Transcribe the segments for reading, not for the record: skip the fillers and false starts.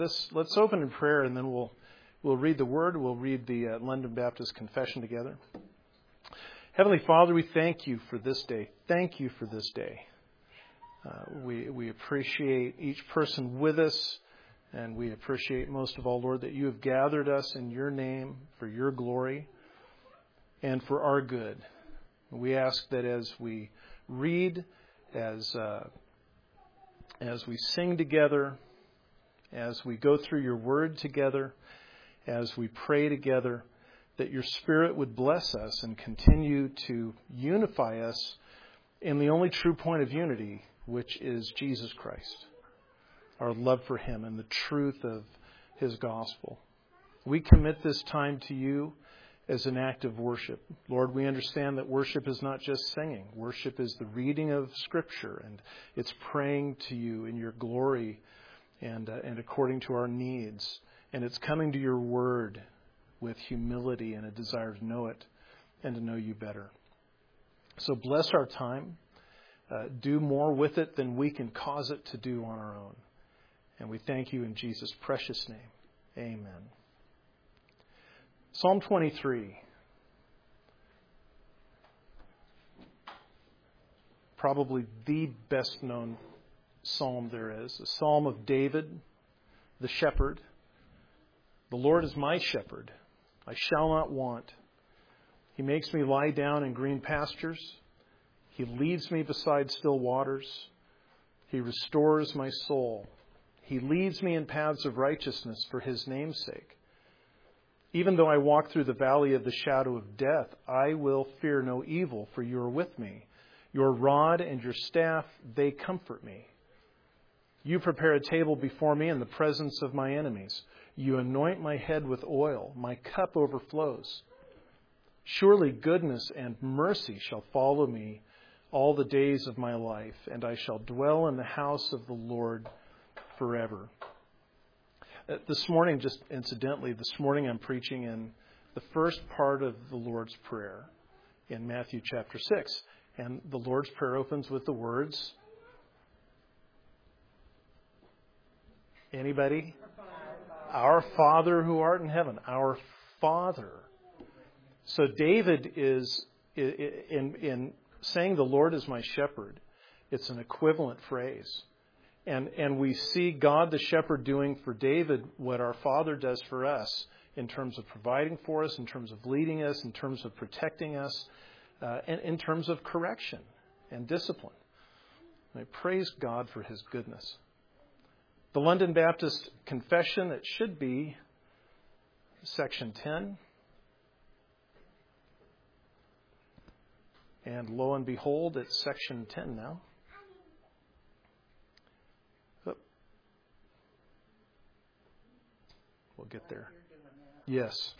Let's open in prayer, and then we'll read the Word. We'll read the London Baptist Confession together. Heavenly Father, we thank you for this day. Thank you for this day. We appreciate each person with us, and we appreciate most of all, Lord, that you have gathered us in your name for your glory and for our good. We ask that as we read, as we sing together, as we go through your word together, as we pray together, that your Spirit would bless us and continue to unify us in the only true point of unity, which is Jesus Christ, our love for him and the truth of his gospel. We commit this time to you as an act of worship. Lord, we understand that worship is not just singing. Worship is the reading of Scripture, and it's praying to you in your glory and according to our needs. And it's coming to your word with humility and a desire to know it and to know you better. So bless our time. Do more with it than we can cause it to do on our own. And we thank you in Jesus' precious name. Amen. Psalm 23. Probably the best known psalm there is. A psalm of David, the shepherd. The Lord is my shepherd. I shall not want. He makes me lie down in green pastures. He leads me beside still waters. He restores my soul. He leads me in paths of righteousness for his name's sake. Even though I walk through the valley of the shadow of death, I will fear no evil, for you are with me. Your rod and your staff, they comfort me. You prepare a table before me in the presence of my enemies. You anoint my head with oil. My cup overflows. Surely goodness and mercy shall follow me all the days of my life, and I shall dwell in the house of the Lord forever. This morning, just incidentally, I'm preaching in the first part of the Lord's Prayer in Matthew chapter 6. And the Lord's Prayer opens with the words, anybody? Our Father who art in heaven. Our Father. So David is, in saying the Lord is my shepherd, it's an equivalent phrase. And we see God the shepherd doing for David what our Father does for us in terms of providing for us, in terms of leading us, in terms of protecting us, and in terms of correction and discipline. And I praise God for his goodness. The London Baptist Confession, it should be section 10. And lo and behold, it's section 10 now. We'll get there. Yes.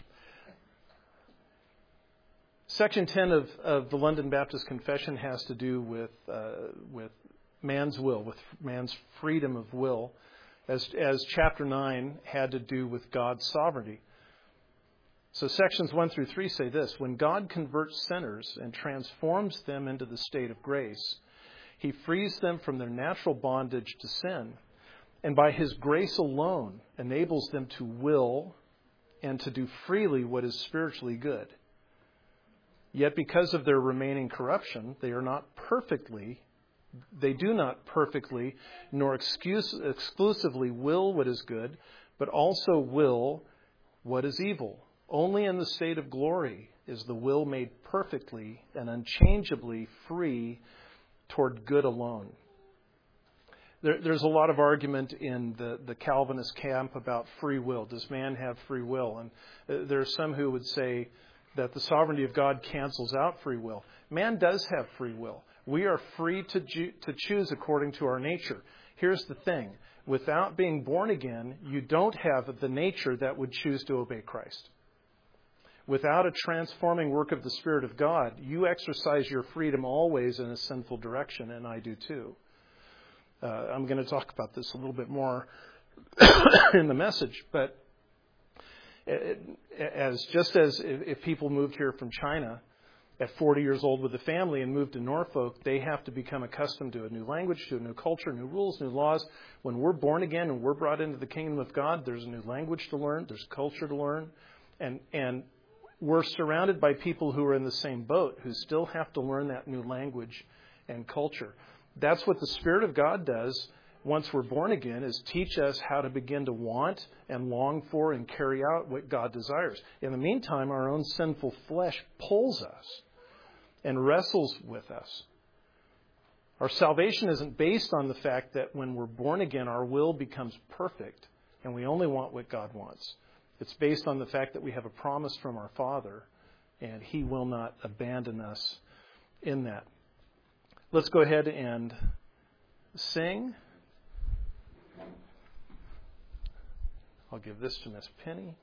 Section 10 of the London Baptist Confession has to do with man's will, with man's freedom of will, as chapter 9 had to do with God's sovereignty. So sections 1 through 3 say this: when God converts sinners and transforms them into the state of grace, he frees them from their natural bondage to sin, and by his grace alone enables them to will and to do freely what is spiritually good. Yet because of their remaining corruption, they do not perfectly nor exclusively will what is good, but also will what is evil. Only in the state of glory is the will made perfectly and unchangeably free toward good alone. There's a lot of argument in the Calvinist camp about free will. Does man have free will? And there are some who would say that the sovereignty of God cancels out free will. Man does have free will. We are free to choose according to our nature. Here's the thing. Without being born again, you don't have the nature that would choose to obey Christ. Without a transforming work of the Spirit of God, you exercise your freedom always in a sinful direction, and I do too. I'm going to talk about this a little bit more in the message, but if people moved here from China, at 40 years old with a family and move to Norfolk, they have to become accustomed to a new language, to a new culture, new rules, new laws. When we're born again and we're brought into the kingdom of God, there's a new language to learn, there's culture to learn, and we're surrounded by people who are in the same boat, who still have to learn that new language and culture. That's what the Spirit of God does once we're born again, is teach us how to begin to want and long for and carry out what God desires. In the meantime, our own sinful flesh pulls us and wrestles with us. Our salvation isn't based on the fact that when we're born again, our will becomes perfect and we only want what God wants. It's based on the fact that we have a promise from our Father and He will not abandon us in that. Let's go ahead and sing. I'll give this to Miss Penny.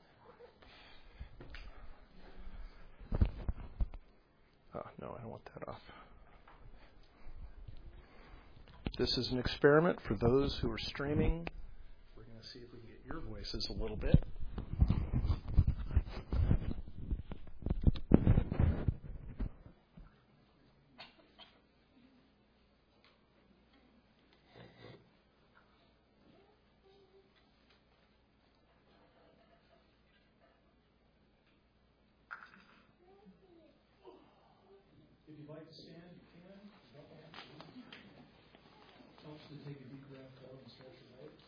Oh, no, I don't want that off. This is an experiment for those who are streaming. We're going to see if we can get your voices a little bit. If you'd like to stand, you can. It helps to take a deep breath out and stretch your legs.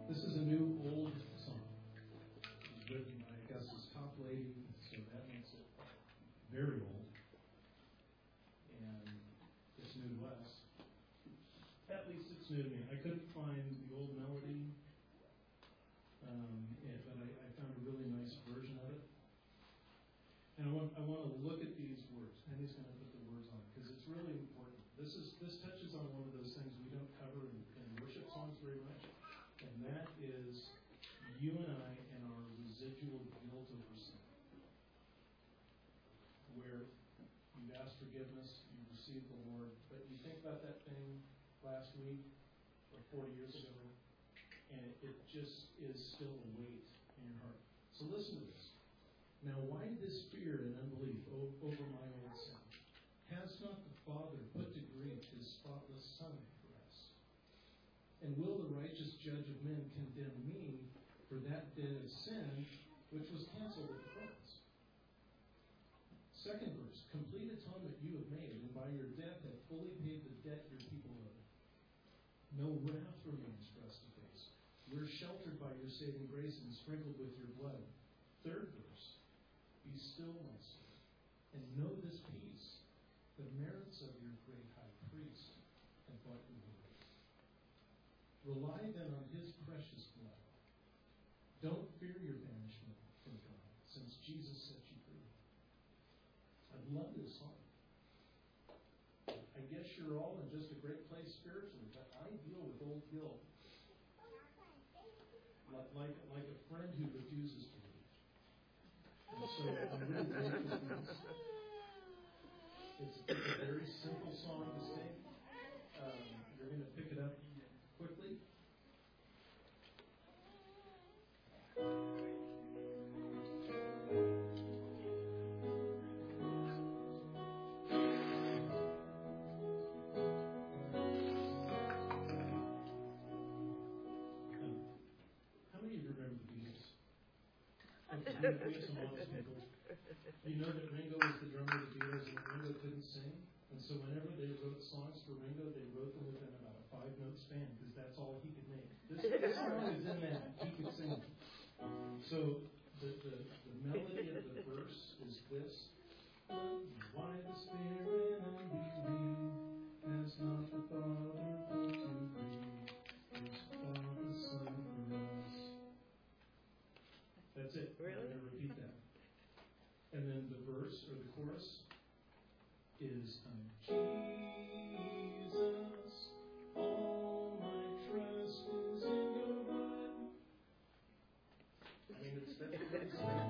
This is a new old song. It was written by Augustus Toplady, so that makes it very old. And it's new to us. At least it's new to me. I couldn't find the old melody, but I found a really nice version of it. And I want to look at these words. Penny's going to put the words on because it's really important. This touches on one of those things we don't cover in worship songs very much, and that is you and I and our residual guilt over sin. Where you've asked forgiveness, you've received the Lord, but you think about that thing last week or 40 years ago, and it just is still a weight in your heart. So listen to this. Now, why this fear and unbelief over my old sin? Has not the Father put to grief his spotless Son for us? And will the righteous judge of men condemn me for that debt of sin which was canceled at the cross? Second verse, complete atonement you have made, and by your death have fully paid the debt your people owe. No wrath remains for us to face. We're sheltered by your saving grace and sprinkled with your blood. Third verse, be still, my soul, and know this peace. The merits of your great high priest have bought you away. Rely then on his precious blood. Don't fear your banishment from God, since Jesus set you free. I love this song. I guess you're all in just a great place spiritually, but I deal with old guilt like a friend who refuses to leave. And so I'm really grateful for this. It's a very simple song to sing. You're going to pick it up quickly. How many of you remember the Beatles? We have some honest people. You know that Ringo was the drummer of the Beatles, and Ringo couldn't sing. And so whenever they wrote songs for Ringo, they wrote them within about a 5-note span, because that's all he could make. This song is in that he could sing. So the melody of the verse is this. Why the Spirit unbelief has not the Father put to grief, his Father Son for us. That's it. Really? I'm going to repeat that. And then the verse or the chorus is Jesus, all my trust is in your blood. I mean, that's pretty simple.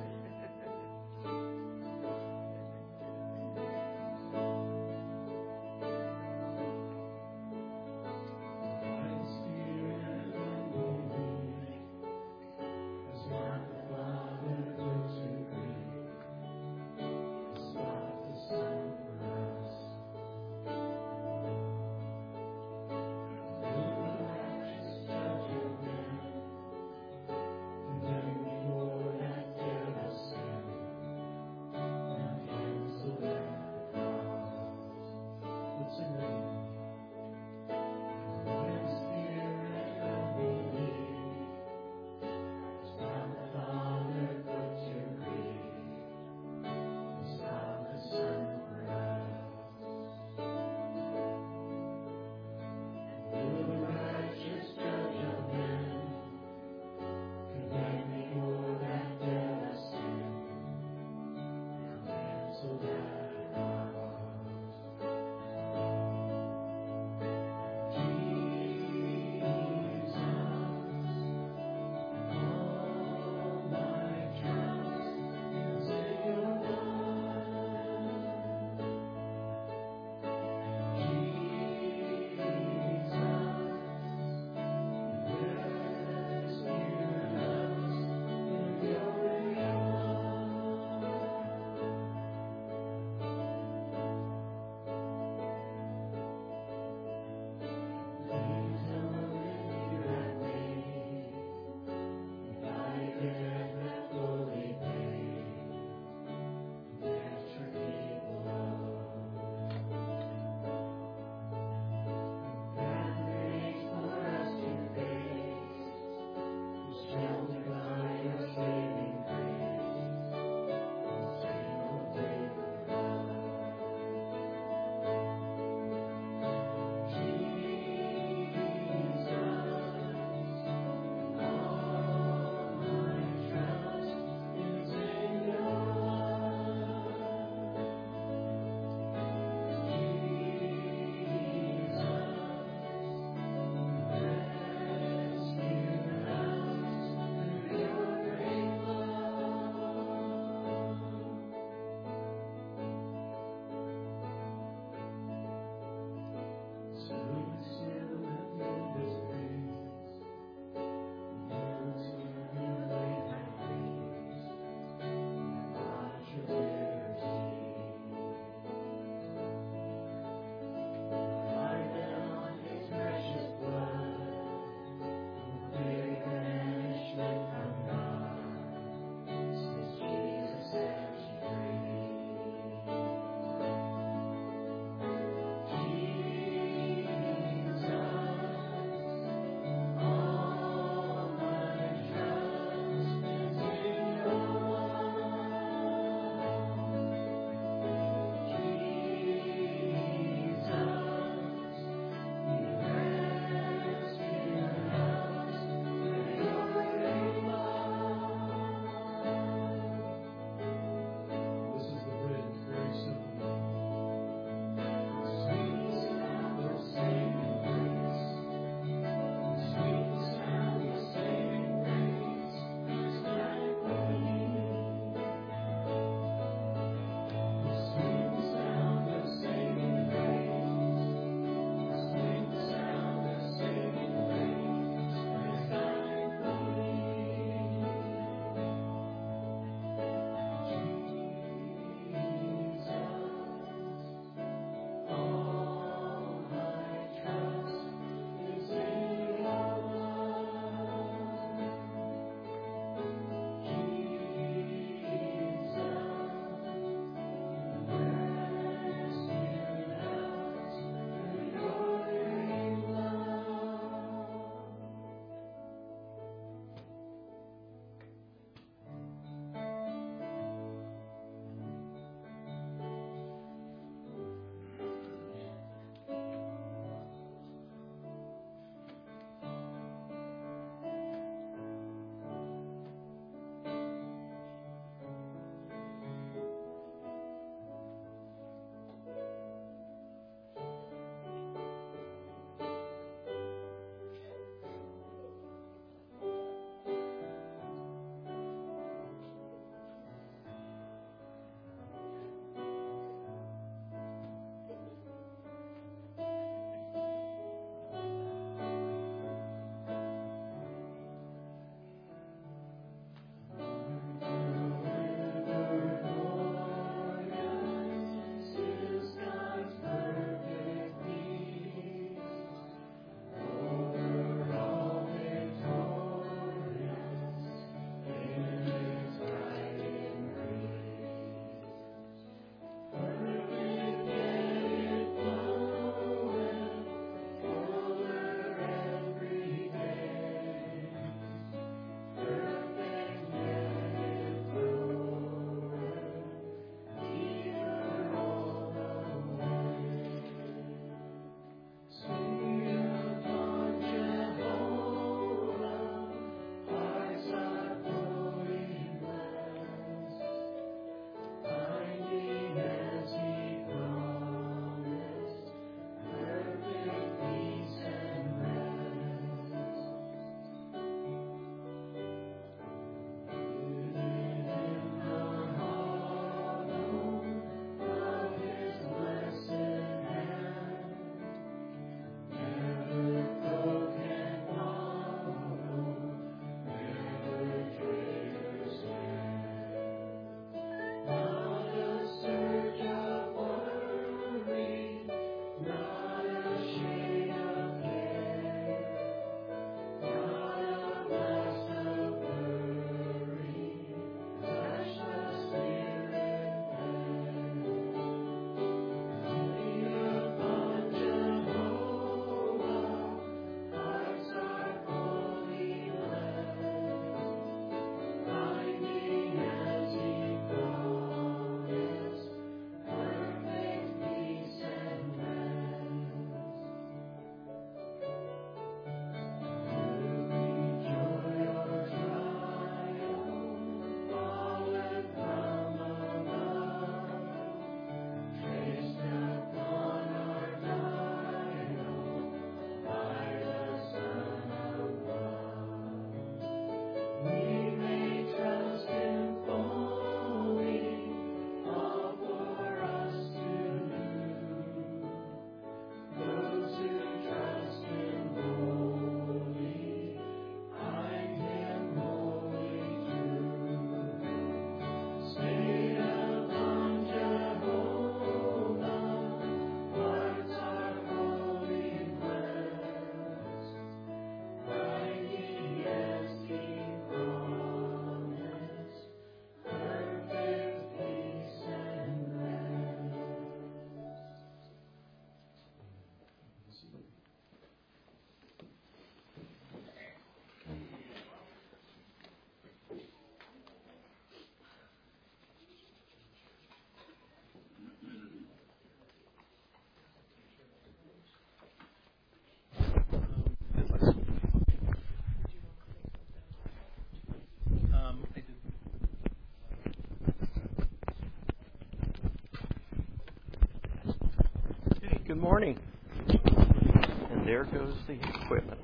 morning. And there goes the equipment.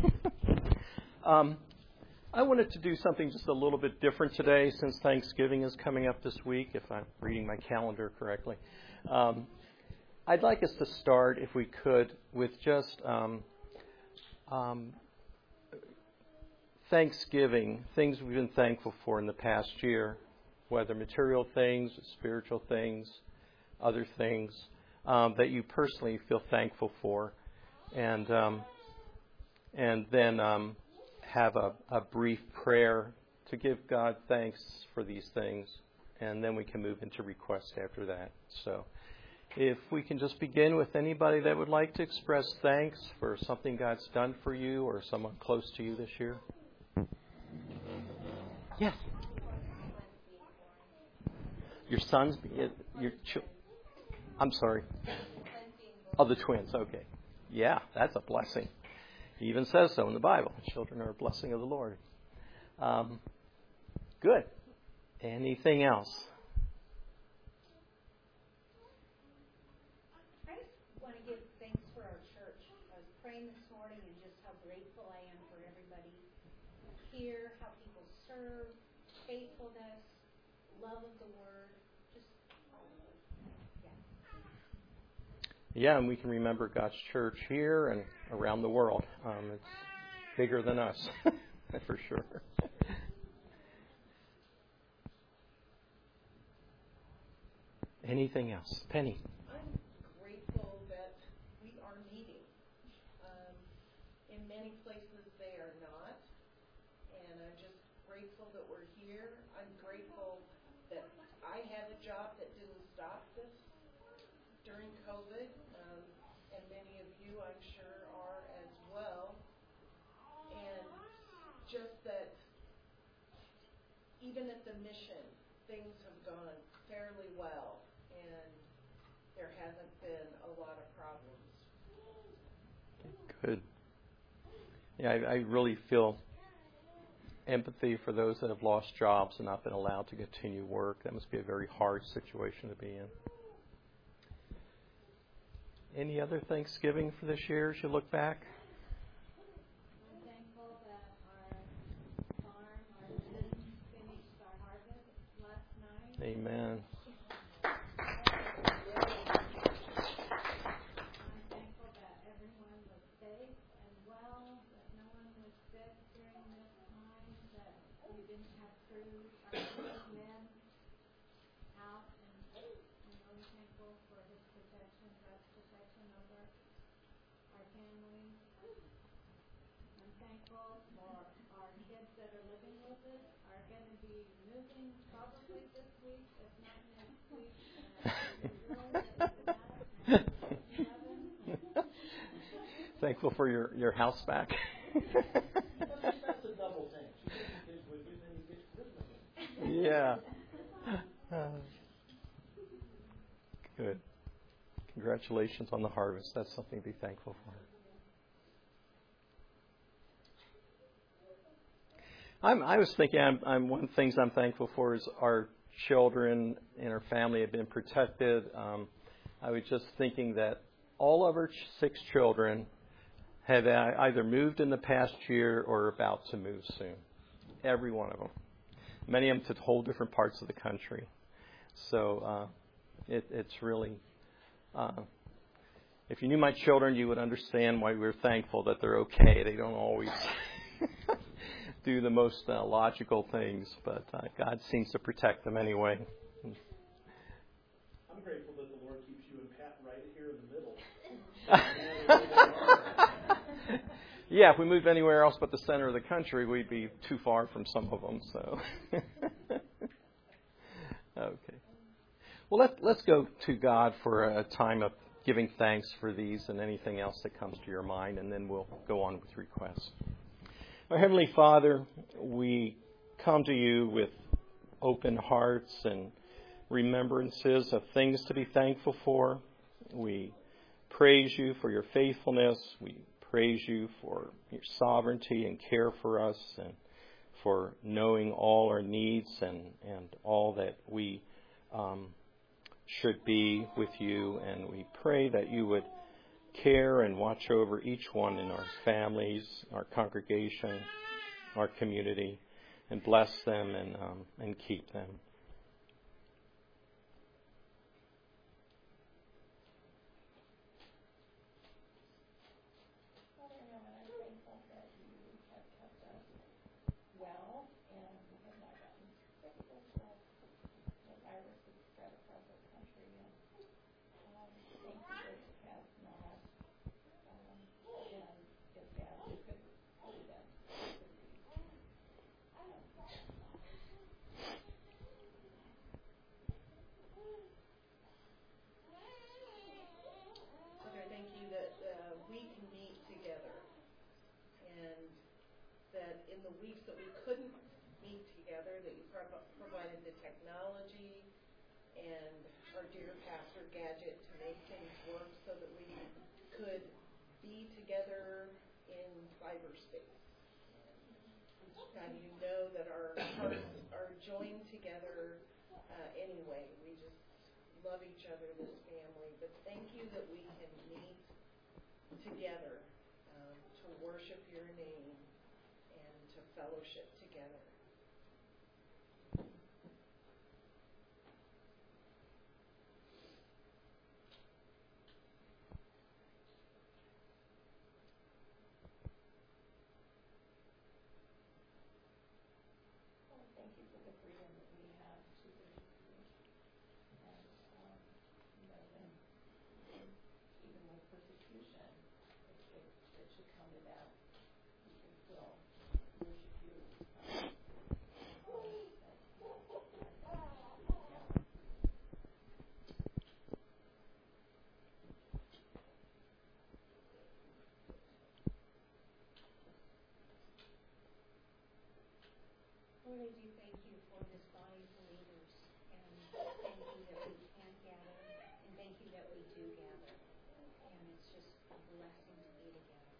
I wanted to do something just a little bit different today since Thanksgiving is coming up this week, if I'm reading my calendar correctly. I'd like us to start, if we could, with just Thanksgiving, things we've been thankful for in the past year, whether material things, spiritual things, other things that you personally feel thankful for, and then have a brief prayer to give God thanks for these things, and then we can move into requests after that. So if we can just begin with anybody that would like to express thanks for something God's done for you or someone close to you this year. Yes. Your sons, I'm sorry. Oh, the twins. Okay. Yeah, that's a blessing. He even says so in the Bible. Children are a blessing of the Lord. Good. Anything else? I just want to give thanks for our church. I was praying this morning and just how grateful I am for everybody here, how people serve, faithfulness, love of the Word, just all of it. Yeah, and we can remember God's church here and around the world. It's bigger than us, for sure. Anything else? Penny. I'm grateful that we are meeting. In many places they are not, and I'm just grateful that we're here. I'm grateful that I had a job that didn't stop this during COVID, and many of you, I'm sure, are as well. And just that even at the mission, things have gone fairly well, and there hasn't been a lot of problems. Good. Yeah, I really feel empathy for those that have lost jobs and not been allowed to continue work. That must be a very hard situation to be in. Any other Thanksgiving for this year as you look back? I'm thankful that our farm, our men finished our harvest last night. Amen. I'm thankful that everyone was safe and well, that no one was sick during this time, that we didn't have our men out, and I'm really thankful for his protection, God's protection over our families. I'm thankful for our kids that are living with us, are going to be moving probably this week, if not next week. Thankful for your house back. That's a double thing. You get the kids with you, and then you get rid of them. Yeah. Good. Congratulations on the harvest. That's something to be thankful for. I was thinking, one of the things I'm thankful for is our children and our family have been protected. I was just thinking that all of our 6 children have either moved in the past year or are about to move soon. Every one of them. Many of them to whole different parts of the country. So it's really, if you knew my children, you would understand why we're thankful that they're okay. They don't always do the most logical things, but God seems to protect them anyway. I'm grateful that the Lord keeps you and Pat right here in the middle. Yeah, if we moved anywhere else but the center of the country, we'd be too far from some of them. So, okay. Well, let's go to God for a time of giving thanks for these and anything else that comes to your mind, and then we'll go on with requests. Our Heavenly Father, we come to you with open hearts and remembrances of things to be thankful for. We praise you for your faithfulness. We praise you for your sovereignty and care for us, and for knowing all our needs and all that we should be with you. And we pray that you would care and watch over each one in our families, our congregation, our community, and bless them and keep them. Father in heaven, I'm thankful that you have kept us well and we have not gotten sick this the virus has spread across our country. And thank you that it has not been as bad as it could have been. Father, thank you that we can meet together, and that in the weeks that we couldn't meet together, that you provided the technology and our dear Pastor Gadget to make things work so that we could be together in cyberspace. God, you know that our hearts are joined together anyway. We just love each other, this family. But thank you that we can meet together to worship your name and to fellowship together. Thank you for the freedom that we have to believe you. And, even with persecution, it should come to that. We can still worship you. Lord, I do thank you for this body of believers, and thank you that we can gather, and thank you that we do gather, and it's just a blessing to be together.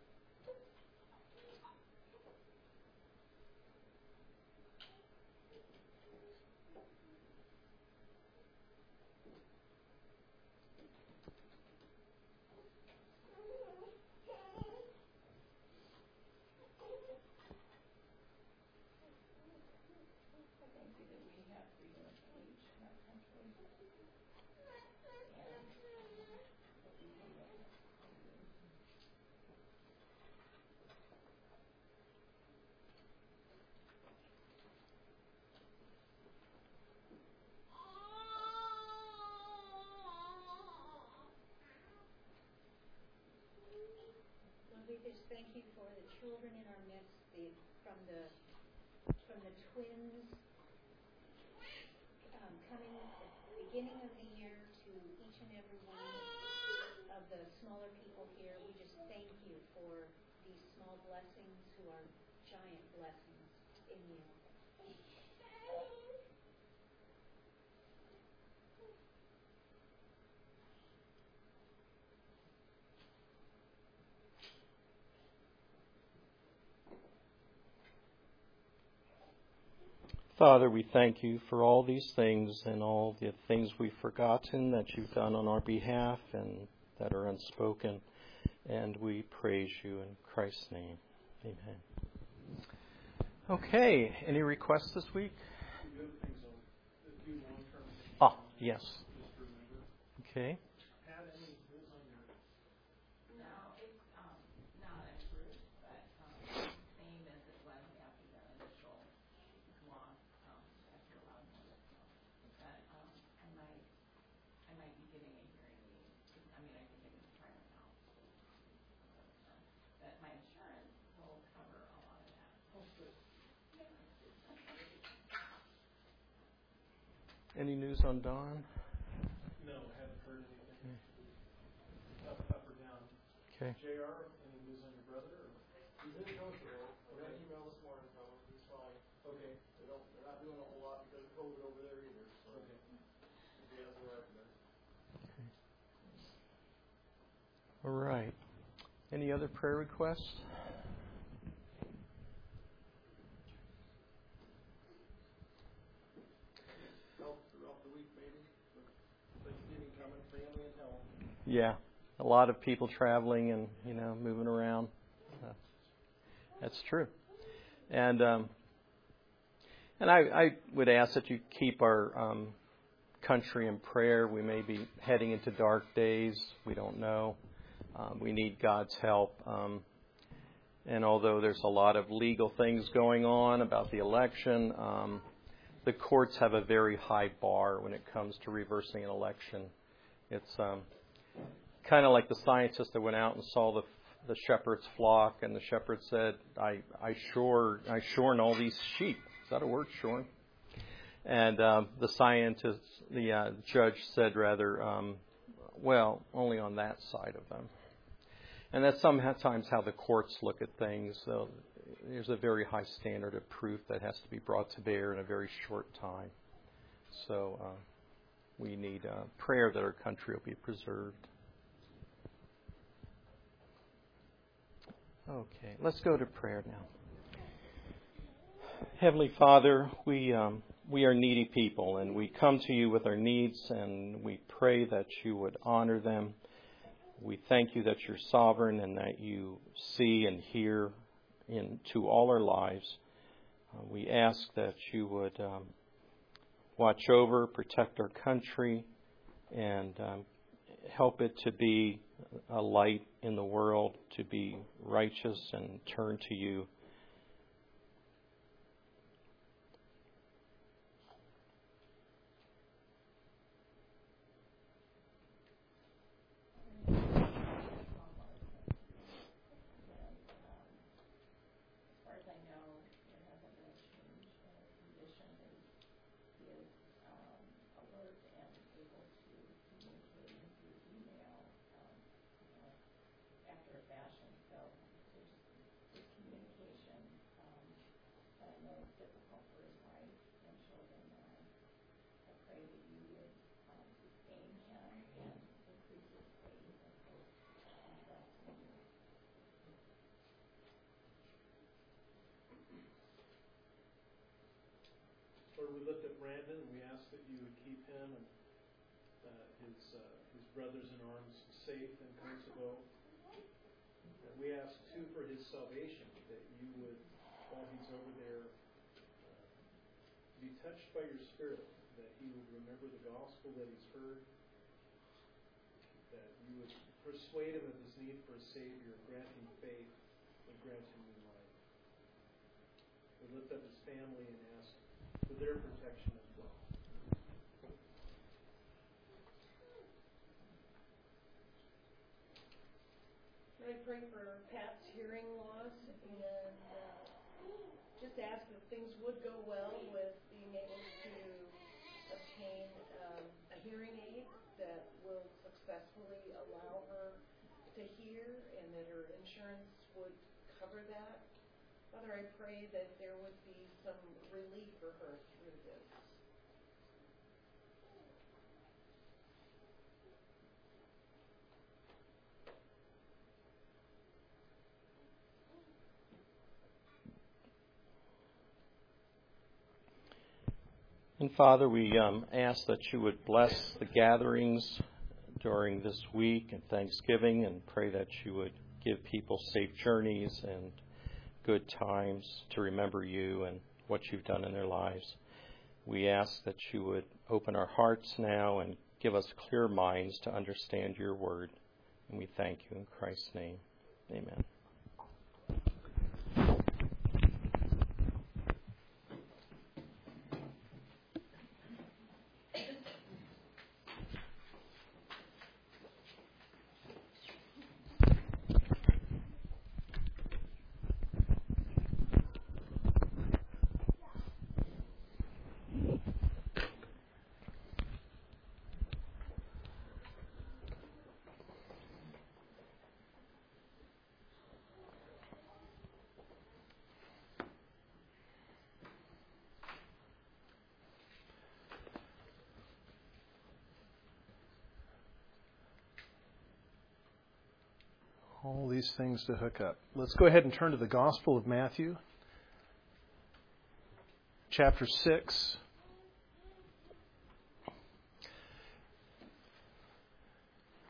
Thank you that we have freedom of speech in our country. And that we can witness to you. Lord, we just thank you for the children in our midst, from the twins coming at the beginning of the year to each and every one of the smaller people here. We just thank you for these small blessings who are giant blessings in you. Father, we thank you for all these things and all the things we've forgotten that you've done on our behalf and that are unspoken. And we praise you in Christ's name. Amen. Okay, any requests this week? Yes. Okay. Any news on Dawn? No, I haven't heard anything. Up or down. Okay. JR, any news on your brother? Or? He's in Coachville. I got an email this morning from him. He's fine. Okay. They're not doing a whole lot because of COVID over there either. So Okay. he has arrived there. All right. Any other prayer requests? Help throughout the week, maybe. With Thanksgiving coming, family and health. Yeah, a lot of people traveling and, moving around. That's true. And I would ask that you keep our country in prayer. We may be heading into dark days. We don't know. We need God's help. And although there's a lot of legal things going on about the election, the courts have a very high bar when it comes to reversing an election. It's kind of like the scientist that went out and saw the shepherd's flock, and the shepherd said, I shorn all these sheep. Is that a word, shorn? And the judge said rather, well, only on that side of them. And that's sometimes how the courts look at things. So there's a very high standard of proof that has to be brought to bear in a very short time. So we need prayer that our country will be preserved. Okay, let's go to prayer now. Heavenly Father, we are needy people, and we come to you with our needs, and we pray that you would honor them. We thank you that you're sovereign and that you see and hear into all our lives. We ask that you would watch over, protect our country, and help it to be a light in the world, to be righteous and turn to you. Lord, we lift up Brandon, and we ask that you would keep him and his brothers in arms safe in Kosovo. And we ask, too, for his salvation, that you would, while he's over there, be touched by your Spirit, that he would remember the gospel that he's heard, that you would persuade him of his need for a Savior, grant him faith, and grant him new life. We lift up his family and ask for their protection as well. I pray for Pat's hearing loss and just ask if things would go well with being able to obtain a hearing aid that will successfully allow her to hear and that her insurance would cover that. Father, I pray that there would be some relief for her through this. And Father, we ask that you would bless the gatherings during this week and Thanksgiving, and pray that you would give people safe journeys and good times to remember you and what you've done in their lives. We ask that you would open our hearts now and give us clear minds to understand your word. And we thank you in Christ's name. Amen. All these things to hook up. Let's go ahead and turn to the Gospel of Matthew, chapter 6.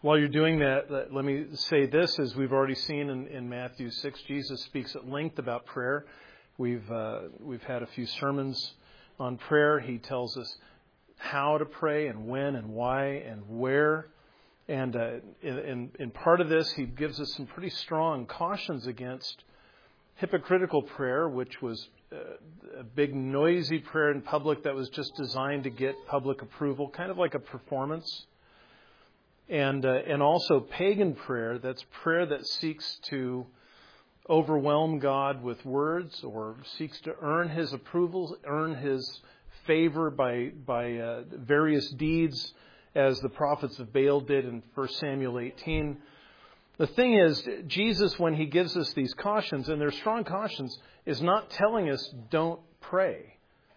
While you're doing that, let me say this. As we've already seen in Matthew 6, Jesus speaks at length about prayer. We've had a few sermons on prayer. He tells us how to pray and when and why and where. And in part of this, he gives us some pretty strong cautions against hypocritical prayer, which was a big noisy prayer in public that was just designed to get public approval, kind of like a performance. And also pagan prayer, that's prayer that seeks to overwhelm God with words or seeks to earn His approval, earn His favor by various deeds, as the prophets of Baal did in 1 Samuel 18. The thing is, Jesus, when He gives us these cautions, and they're strong cautions, is not telling us don't pray.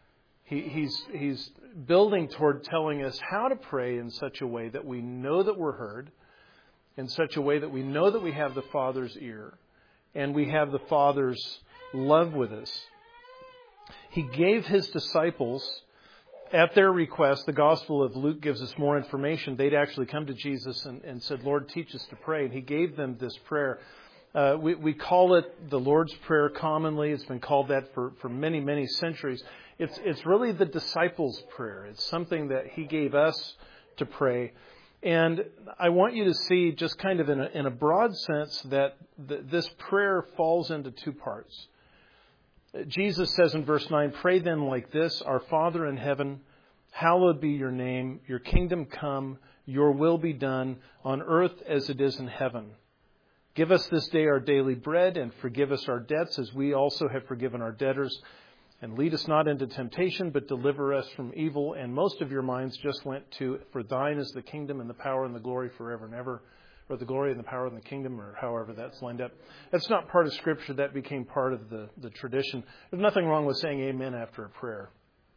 He's building toward telling us how to pray in such a way that we know that we're heard, in such a way that we know that we have the Father's ear, and we have the Father's love with us. He gave His disciples, at their request, the Gospel of Luke gives us more information. They'd actually come to Jesus and said, Lord, teach us to pray. And He gave them this prayer. We call it the Lord's Prayer commonly. It's been called that for many, many centuries. It's really the disciples' prayer. It's something that He gave us to pray. And I want you to see, just kind of in a broad sense, that this prayer falls into two parts. Jesus says in verse 9, pray then like this, Our Father in heaven, hallowed be your name, your kingdom come, your will be done on earth as it is in heaven. Give us this day our daily bread, and forgive us our debts as we also have forgiven our debtors. And lead us not into temptation, but deliver us from evil. And most of your minds just went to, for thine is the kingdom and the power and the glory forever and ever. Or the glory and the power and the kingdom, or however that's lined up. That's not part of Scripture. That became part of the tradition. There's nothing wrong with saying amen after a prayer.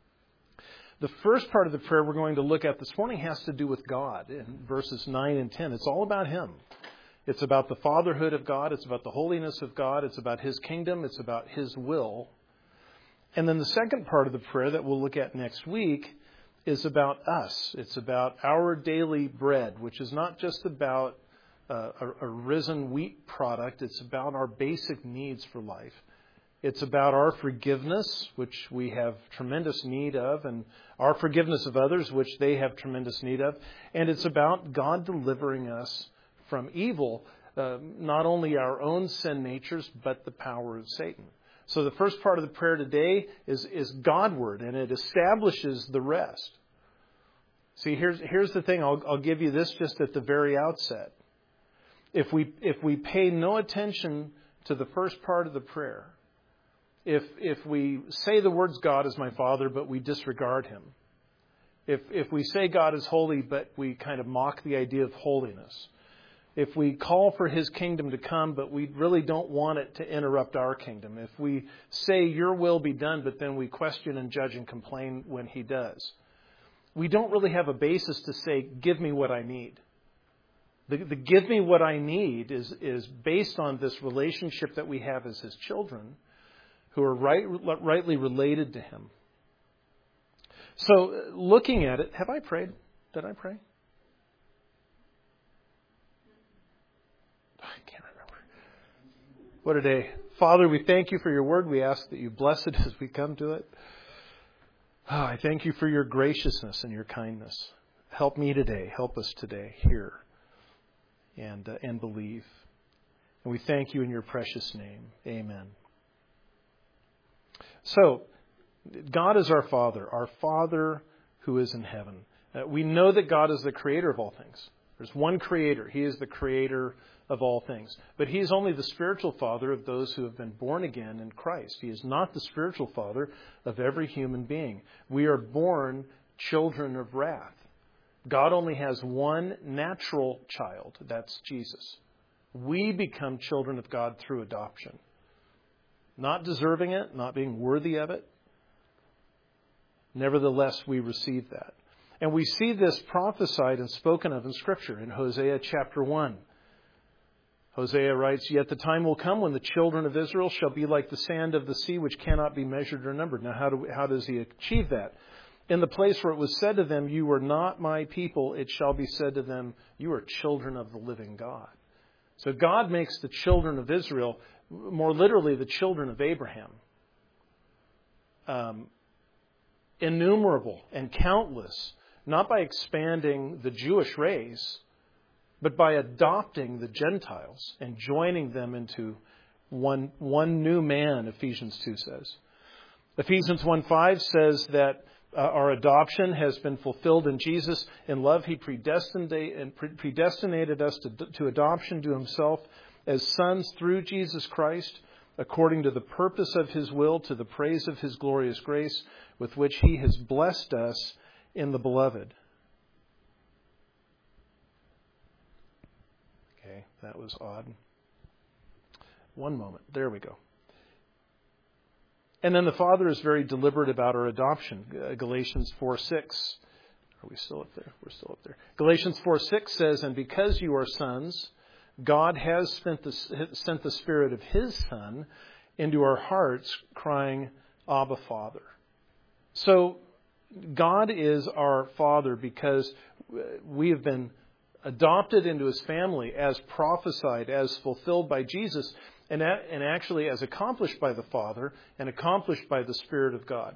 The first part of the prayer we're going to look at this morning has to do with God in verses 9 and 10. It's all about Him. It's about the fatherhood of God. It's about the holiness of God. It's about His kingdom. It's about His will. And then the second part of the prayer that we'll look at next week is about us. It's about our daily bread, which is not just about a risen wheat product. It's about our basic needs for life. It's about our forgiveness, which we have tremendous need of, and our forgiveness of others, which they have tremendous need of. And it's about God delivering us from evil, not only our own sin natures, but the power of Satan. So the first part of the prayer today is Godward, and it establishes the rest. See, here's the thing. I'll give you this just at the very outset. If we pay no attention to the first part of the prayer, if we say the words God is my Father, but we disregard Him, if we say God is holy, but we kind of mock the idea of holiness, if we call for His kingdom to come, but we really don't want it to interrupt our kingdom, if we say your will be done, but then we question and judge and complain when He does, we don't really have a basis to say, give me what I need. The give me what I need is based on this relationship that we have as His children who are rightly related to Him. So looking at it, have I prayed? Did I pray? I can't remember. What a day. Father, we thank You for Your word. We ask that You bless it as we come to it. Oh, I thank You for Your graciousness and Your kindness. Help me today. Help us today here. And believe. And we thank You in Your precious name. Amen. So, God is our Father who is in heaven. We know that God is the creator of all things. There's one creator. He is the creator of all things. But He is only the spiritual father of those who have been born again in Christ. He is not the spiritual father of every human being. We are born children of wrath. God only has one natural child. That's Jesus. We become children of God through adoption. Not deserving it, not being worthy of it. Nevertheless, we receive that. And we see this prophesied and spoken of in Scripture in Hosea chapter 1. Hosea writes, Yet the time will come when the children of Israel shall be like the sand of the sea, which cannot be measured or numbered. Now, how does he achieve that? In the place where it was said to them, you are not my people, it shall be said to them, you are children of the living God. So God makes the children of Israel, more literally the children of Abraham, innumerable and countless, not by expanding the Jewish race, but by adopting the Gentiles and joining them into one new man, Ephesians 2 says. Ephesians 1:5 says that our adoption has been fulfilled in Jesus. In love, He predestinated us to adoption to Himself as sons through Jesus Christ, according to the purpose of His will, to the praise of His glorious grace, with which He has blessed us in the Beloved. Okay, that was odd. One moment. There we go. And then the Father is very deliberate about our adoption. Galatians 4:6. Are we still up there? We're still up there. Galatians 4:6 says, and because you are sons, God has sent the Spirit of His Son into our hearts, crying, Abba, Father. So God is our Father because we have been adopted into His family as prophesied, as fulfilled by Jesus, and actually as accomplished by the Father and accomplished by the Spirit of God.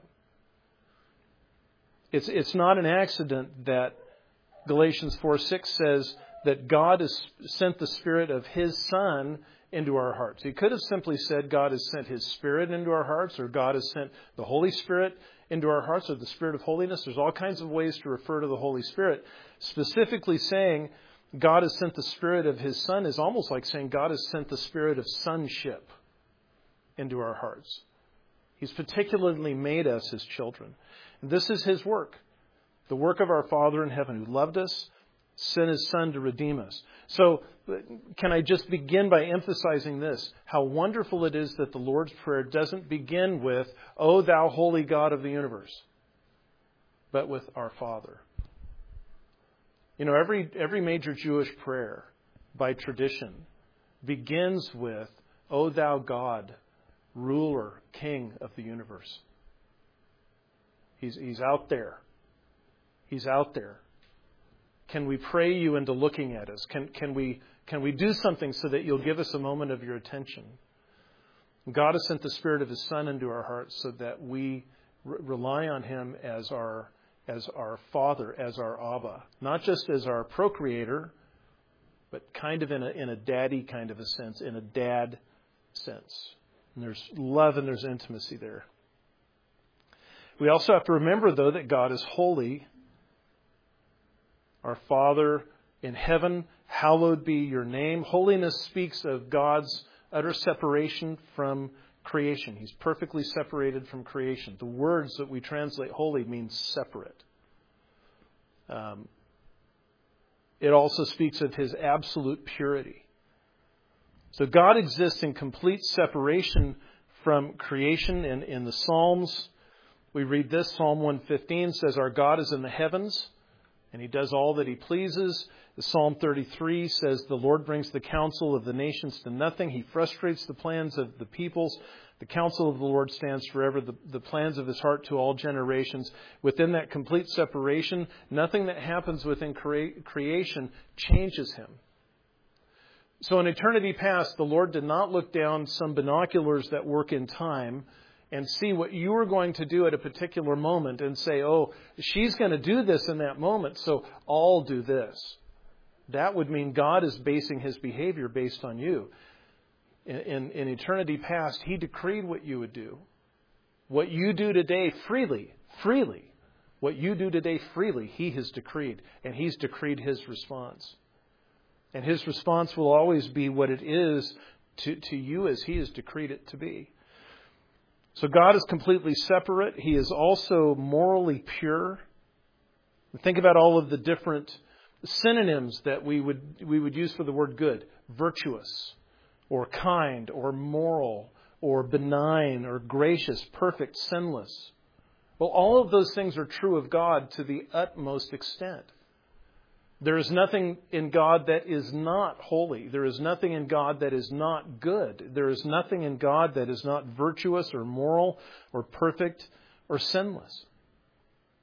It's not an accident that Galatians 4:6 says that God has sent the Spirit of His Son into our hearts. He could have simply said God has sent His Spirit into our hearts, or God has sent the Holy Spirit into our hearts, or the Spirit of holiness. There's all kinds of ways to refer to the Holy Spirit. Specifically saying God has sent the Spirit of His Son is almost like saying God has sent the Spirit of sonship into our hearts. He's particularly made us His children. And this is His work, the work of our Father in heaven, who loved us, sent His Son to redeem us. So can I just begin by emphasizing this, how wonderful it is that the Lord's Prayer doesn't begin with, O thou holy God of the universe, but with our Father. You know, every major Jewish prayer, by tradition, begins with, O thou God, ruler, king of the universe. He's out there. He's out there. Can we pray you into looking at us? Can we do something so that you'll give us a moment of your attention? God has sent the Spirit of His Son into our hearts so that we rely on Him as our Father, as our Abba. Not just as our procreator, but kind of in a daddy kind of a sense, in a dad sense. And there's love and there's intimacy there. We also have to remember, though, that God is holy. Our Father in heaven, hallowed be your name. Holiness speaks of God's utter separation from creation. He's perfectly separated from creation. The words that we translate holy means separate. It also speaks of His absolute purity. So God exists in complete separation from creation. In the Psalms, we read this. Psalm 115 says, our God is in the heavens, and He does all that He pleases. Psalm 33 says, the Lord brings the counsel of the nations to nothing. He frustrates the plans of the peoples. The counsel of the Lord stands forever, the plans of His heart to all generations. Within that complete separation, nothing that happens within creation changes Him. So in eternity past, the Lord did not look down some binoculars that work in time and see what you were going to do at a particular moment and say, oh, she's going to do this in that moment, so I'll do this. That would mean God is basing His behavior based on you. In eternity past, He decreed what you would do. What you do today freely, what you do today freely, He has decreed. And He's decreed His response. And His response will always be what it is to you as He has decreed it to be. So God is completely separate. He is also morally pure. Think about all of the different synonyms that we would use for the word good. Virtuous, or kind, or moral, or benign, or gracious, perfect, sinless. Well, all of those things are true of God to the utmost extent. There is nothing in God that is not holy. There is nothing in God that is not good. There is nothing in God that is not virtuous or moral or perfect or sinless.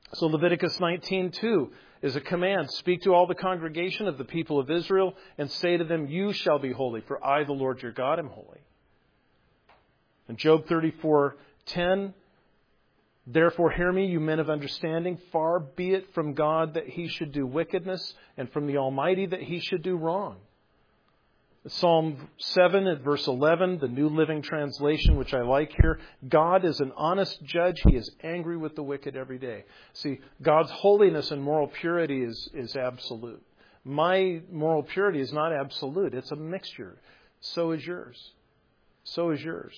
So Leviticus 19:2 is a command. Speak to all the congregation of the people of Israel and say to them, you shall be holy, for I, the Lord your God, am holy. And Job 34:10, therefore hear me, you men of understanding. Far be it from God that he should do wickedness, and from the Almighty that he should do wrong. Psalm 7 at verse 11, the New Living Translation, which I like here. God is an honest judge. He is angry with the wicked every day. See, God's holiness and moral purity is absolute. My moral purity is not absolute. It's a mixture. So is yours. So is yours.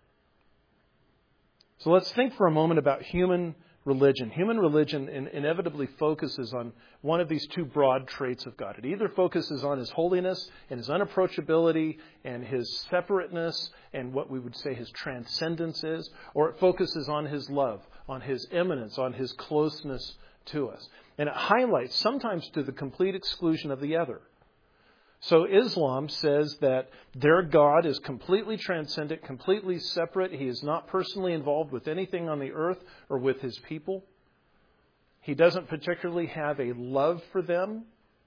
So let's think for a moment about human religion. Human religion inevitably focuses on one of these two broad traits of God. It either focuses on his holiness and his unapproachability and his separateness and what we would say his transcendence is, or it focuses on his love, on his immanence, on his closeness to us. And it highlights, sometimes to the complete exclusion of the other. So Islam says that their God is completely transcendent, completely separate. He is not personally involved with anything on the earth or with his people. He doesn't particularly have a love for them.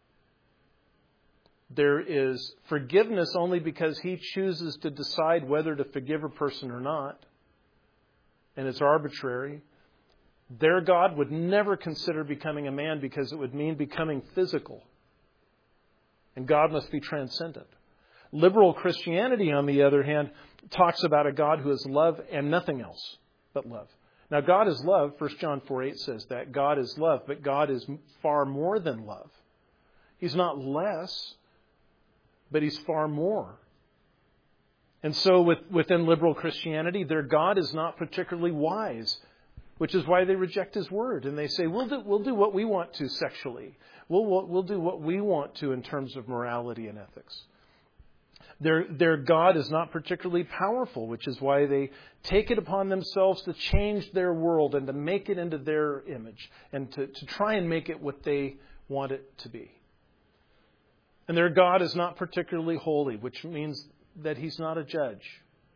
There is forgiveness only because he chooses to decide whether to forgive a person or not. And it's arbitrary. Their God would never consider becoming a man because it would mean becoming physical. And God must be transcendent. Liberal Christianity, on the other hand, talks about a God who is love and nothing else but love. Now, God is love. 1 John 4:8 says that. God is love, but God is far more than love. He's not less, but he's far more. And so within liberal Christianity, their God is not particularly wise, which is why they reject his word. And they say, we'll do what we want to sexually. We'll do what we want to in terms of morality and ethics. Their God is not particularly powerful, which is why they take it upon themselves to change their world and to make it into their image and to try and make it what they want it to be. And their God is not particularly holy, which means that he's not a judge.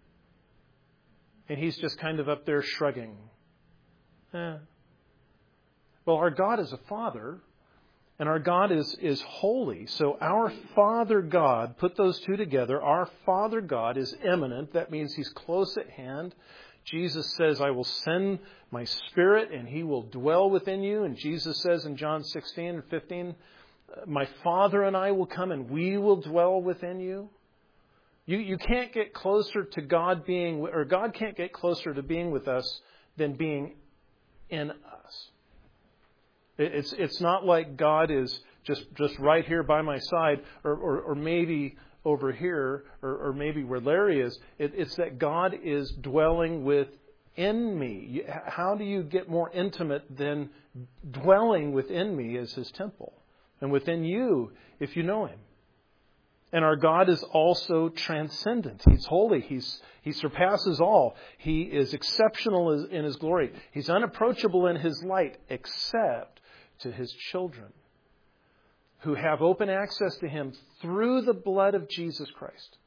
And he's just kind of up there shrugging. Well, our God is a father. And our God is holy. So our Father God, put those two together, our Father God is immanent. That means he's close at hand. Jesus says, I will send my Spirit and he will dwell within you. And Jesus says in John 16 and 15, my Father and I will come and we will dwell within you. You can't get closer to God being, or God can't get closer to being with us than being in us. It's not like God is just right here by my side or maybe over here or maybe where Larry is. It's that God is dwelling within me. How do you get more intimate than dwelling within me as his temple and within you if you know him? And our God is also transcendent. He's holy. He surpasses all. He is exceptional in his glory. He's unapproachable in his light except to his children who have open access to him through the blood of Jesus Christ.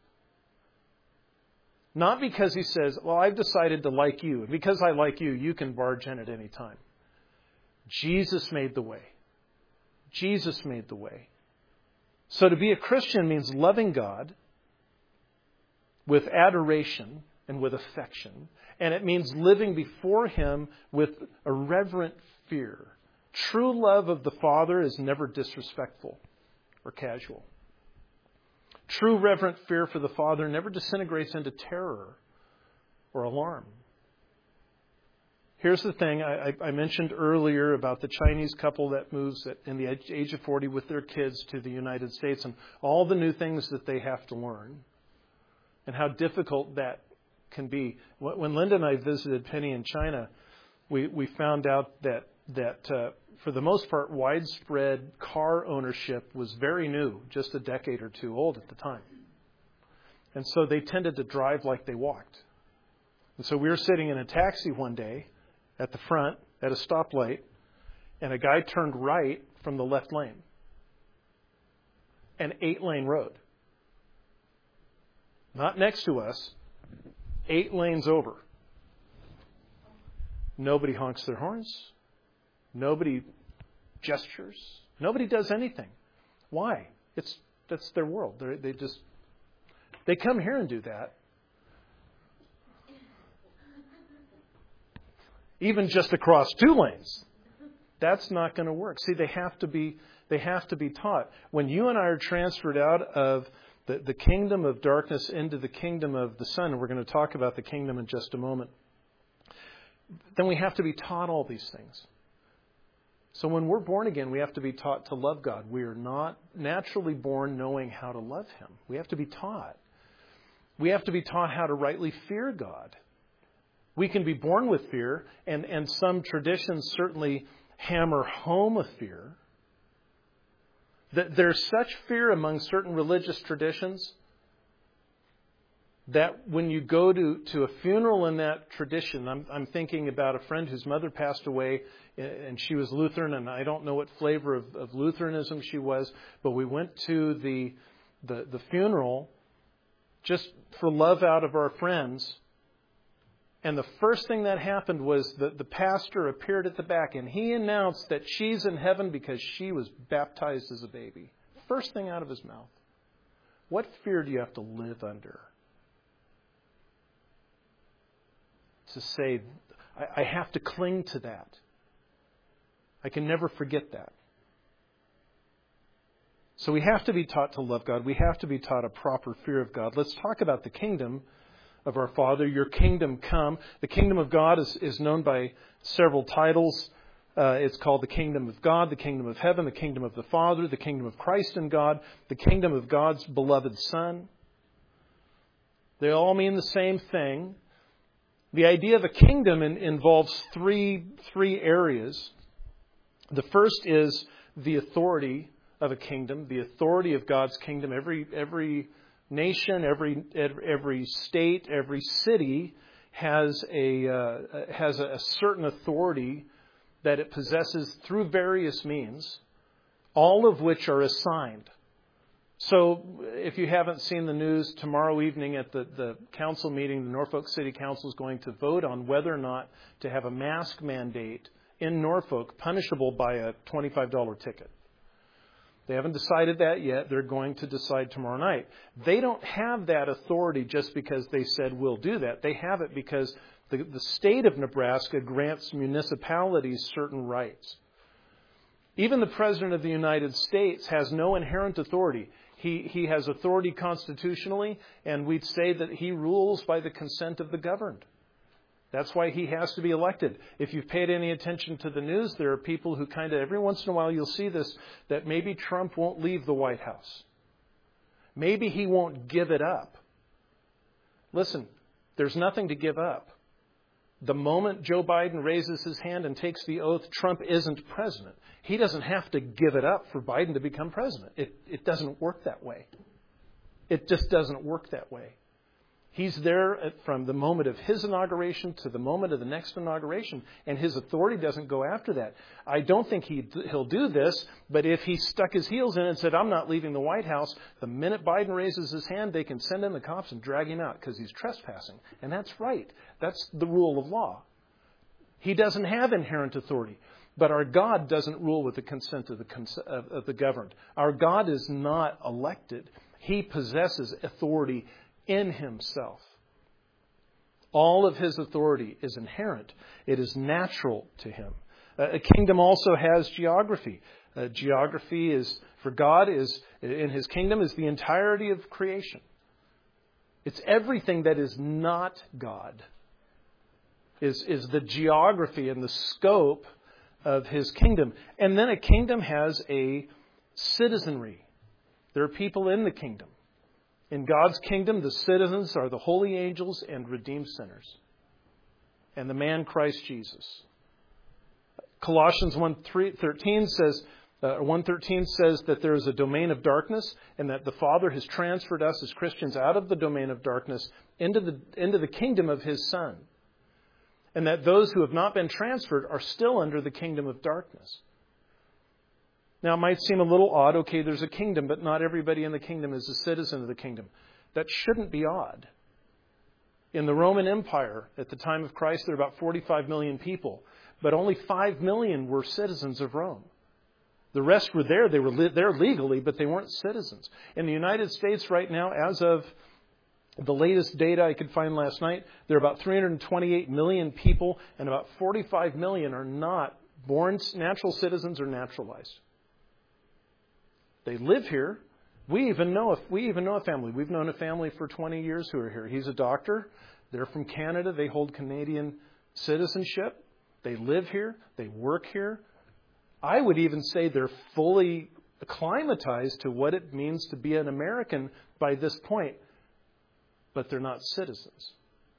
Not because he says, well, I've decided to like you, and because I like you, you can barge in at any time. Jesus made the way. Jesus made the way. So to be a Christian means loving God with adoration and with affection. And it means living before him with a reverent fear. True love of the Father is never disrespectful or casual. True reverent fear for the Father never disintegrates into terror or alarm. Here's the thing. I mentioned earlier about the Chinese couple that moves in the age of 40 with their kids to the United States and all the new things that they have to learn and how difficult that can be. When Linda and I visited Penny in China, we found out that for the most part, widespread car ownership was very new, just a decade or two old at the time. And so they tended to drive like they walked. And so we were sitting in a taxi one day at the front at a stoplight, and a guy turned right from the left lane. An 8-lane road. Not next to us, 8 lanes over. Nobody honks their horns. Nobody gestures. Nobody does anything. Why? That's their world. They come here and do that. Even just across 2 lanes. That's not going to work. See, they have to be taught. When you and I are transferred out of the kingdom of darkness into the kingdom of the Son, and we're going to talk about the kingdom in just a moment, then we have to be taught all these things. So when we're born again, we have to be taught to love God. We are not naturally born knowing how to love Him. We have to be taught. We have to be taught how to rightly fear God. We can be born with fear, and some traditions certainly hammer home a fear. That there's such fear among certain religious traditions that when you go to a funeral in that tradition, I'm thinking about a friend whose mother passed away, and she was Lutheran, and I don't know what flavor of Lutheranism she was, but we went to the funeral just for love out of our friends. And the first thing that happened was that the pastor appeared at the back, and he announced that she's in heaven because she was baptized as a baby. First thing out of his mouth. What fear do you have to live under? To say, I have to cling to that. I can never forget that. So we have to be taught to love God. We have to be taught a proper fear of God. Let's talk about the kingdom of our Father. Your kingdom come. The kingdom of God is known by several titles. It's called the kingdom of God, the kingdom of heaven, the kingdom of the Father, the kingdom of Christ and God, the kingdom of God's beloved Son. They all mean the same thing. The idea of a kingdom involves three areas. The first is the authority of a kingdom, the authority of God's kingdom. Every nation, every state, every city has a certain authority that it possesses through various means, all of which are assigned. So if you haven't seen the news, tomorrow evening at the council meeting, the Norfolk City Council is going to vote on whether or not to have a mask mandate in Norfolk punishable by a $25 ticket. They haven't decided that yet. They're going to decide tomorrow night. They don't have that authority just because they said we'll do that. They have it because the state of Nebraska grants municipalities certain rights. Even the President of the United States has no inherent authority. He has authority constitutionally, and we'd say that he rules by the consent of the governed. That's why he has to be elected. If you've paid any attention to the news, there are people who kind of, every once in a while you'll see this, that maybe Trump won't leave the White House. Maybe he won't give it up. Listen, there's nothing to give up. The moment Joe Biden raises his hand and takes the oath, Trump isn't president. He doesn't have to give it up for Biden to become president. It doesn't work that way. It just doesn't work that way. He's there from the moment of his inauguration to the moment of the next inauguration, and his authority doesn't go after that. I don't think he'll do this, but if he stuck his heels in and said, I'm not leaving the White House, the minute Biden raises his hand, they can send in the cops and drag him out because he's trespassing. And that's right. That's the rule of law. He doesn't have inherent authority. But our God doesn't rule with the consent of the governed. Our God is not elected. He possesses authority in himself. All of his authority is inherent. It is natural to him. A kingdom also has geography. Geography is, for God, is in his kingdom is the entirety of creation. It's everything that is not God. Is the geography and the scope of his kingdom. And then a kingdom has a citizenry. There are people in the kingdom. In God's kingdom, the citizens are the holy angels and redeemed sinners. And the man Christ Jesus. Colossians 1:13 says that there is a domain of darkness, and that the Father has transferred us as Christians out of the domain of darkness into the kingdom of his Son. And that those who have not been transferred are still under the kingdom of darkness. Now, it might seem a little odd. Okay, there's a kingdom, but not everybody in the kingdom is a citizen of the kingdom. That shouldn't be odd. In the Roman Empire, at the time of Christ, there were about 45 million people, but only 5 million were citizens of Rome. The rest were there. They were there legally, but they weren't citizens. In the United States right now, as of the latest data I could find last night, there are about 328 million people, and about 45 million are not born natural citizens or naturalized. They live here. We even know a family. We've known a family for 20 years who are here. He's a doctor. They're from Canada. They hold Canadian citizenship. They live here. They work here. I would even say they're fully acclimatized to what it means to be an American by this point, but they're not citizens.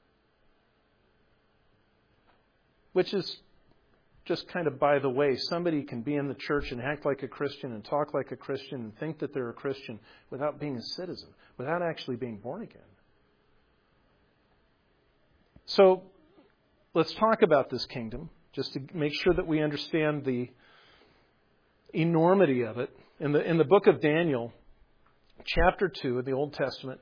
Which is just kind of by the way. Somebody can be in the church and act like a Christian and talk like a Christian and think that they're a Christian without being a citizen, without actually being born again. So let's talk about this kingdom, just to make sure that we understand the enormity of it. In the book of Daniel, chapter 2 of the Old Testament,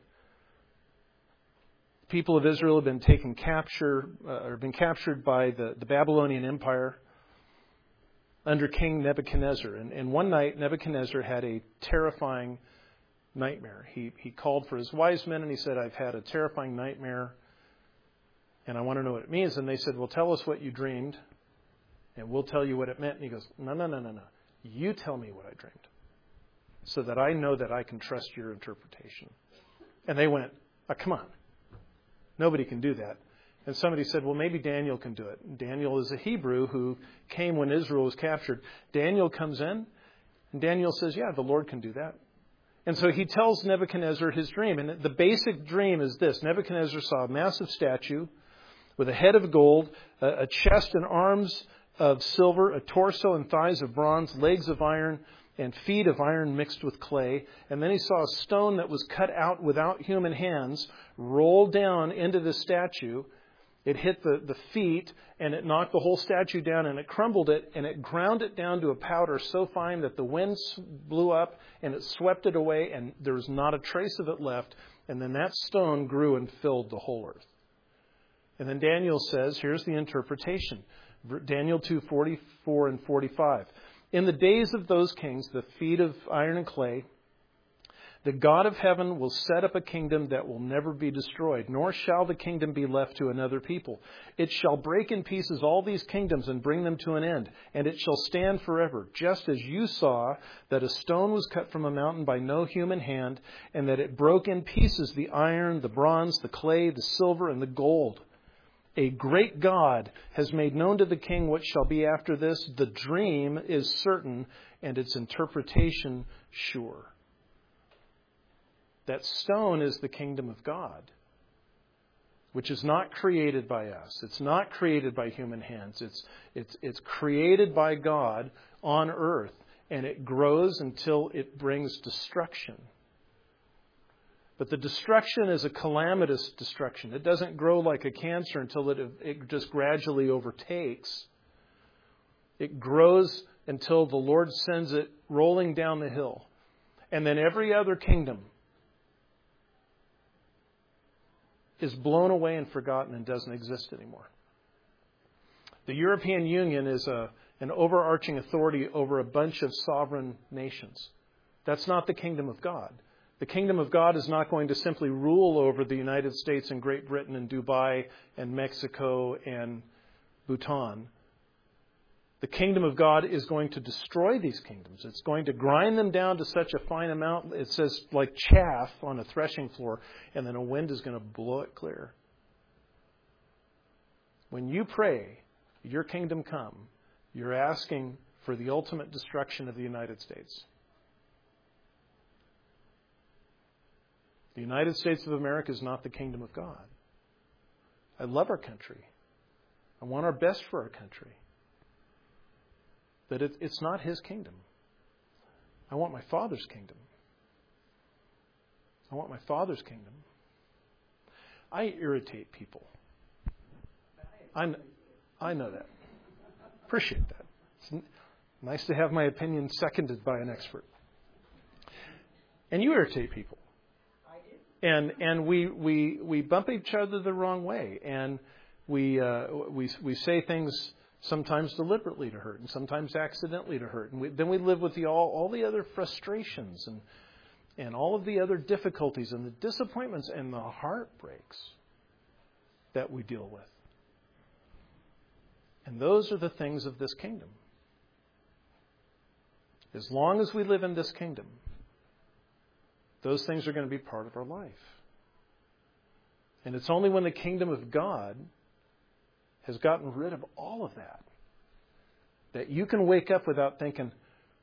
the people of Israel have been been captured by the Babylonian Empire under King Nebuchadnezzar. And one night, Nebuchadnezzar had a terrifying nightmare. He called for his wise men and he said, "I've had a terrifying nightmare and I want to know what it means." And they said, "Well, tell us what you dreamed and we'll tell you what it meant." And he goes, No. You tell me what I dreamed so that I know that I can trust your interpretation." And they went, "Oh, come on. Nobody can do that." And somebody said, "Well, maybe Daniel can do it." Daniel is a Hebrew who came when Israel was captured. Daniel comes in and Daniel says, "Yeah, the Lord can do that." And so he tells Nebuchadnezzar his dream. And the basic dream is this. Nebuchadnezzar saw a massive statue with a head of gold, a chest and arms of silver, a torso and thighs of bronze, legs of iron, and feet of iron mixed with clay. And then he saw a stone that was cut out without human hands roll down into the statue. It hit the feet, and it knocked the whole statue down, and it crumbled it, and it ground it down to a powder so fine that the wind blew up, and it swept it away, and there was not a trace of it left. And then that stone grew and filled the whole earth. And then Daniel says, here's the interpretation. Daniel 2:44 and 45. "In the days of those kings, the feet of iron and clay, the God of heaven will set up a kingdom that will never be destroyed, nor shall the kingdom be left to another people. It shall break in pieces all these kingdoms and bring them to an end, and it shall stand forever, just as you saw that a stone was cut from a mountain by no human hand, and that it broke in pieces the iron, the bronze, the clay, the silver, and the gold. A great God has made known to the king what shall be after this. The dream is certain, and its interpretation sure." That stone is the kingdom of God, which is not created by us. It's not created by human hands. It's created by God on earth, and it grows until it brings destruction. But the destruction is a calamitous destruction. It doesn't grow like a cancer until it just gradually overtakes. It grows until the Lord sends it rolling down the hill. And then every other kingdom is blown away and forgotten and doesn't exist anymore. The European Union is an overarching authority over a bunch of sovereign nations. That's not the kingdom of God. The kingdom of God is not going to simply rule over the United States and Great Britain and Dubai and Mexico and Bhutan. The kingdom of God is going to destroy these kingdoms. It's going to grind them down to such a fine amount, it says like chaff on a threshing floor, and then a wind is going to blow it clear. When you pray, your kingdom come, you're asking for the ultimate destruction of the United States. The United States of America is not the kingdom of God. I love our country. I want our best for our country. But it's not His kingdom. I want my Father's kingdom. I want my Father's kingdom. I irritate people. I know that. Appreciate that. It's nice to have my opinion seconded by an expert. And you irritate people. And we bump each other the wrong way, and we say things sometimes deliberately to hurt, and sometimes accidentally to hurt, and then we live with all the other frustrations and all of the other difficulties and the disappointments and the heartbreaks that we deal with. And those are the things of this kingdom. As long as we live in this kingdom, those things are going to be part of our life. And it's only when the kingdom of God has gotten rid of all of that you can wake up without thinking,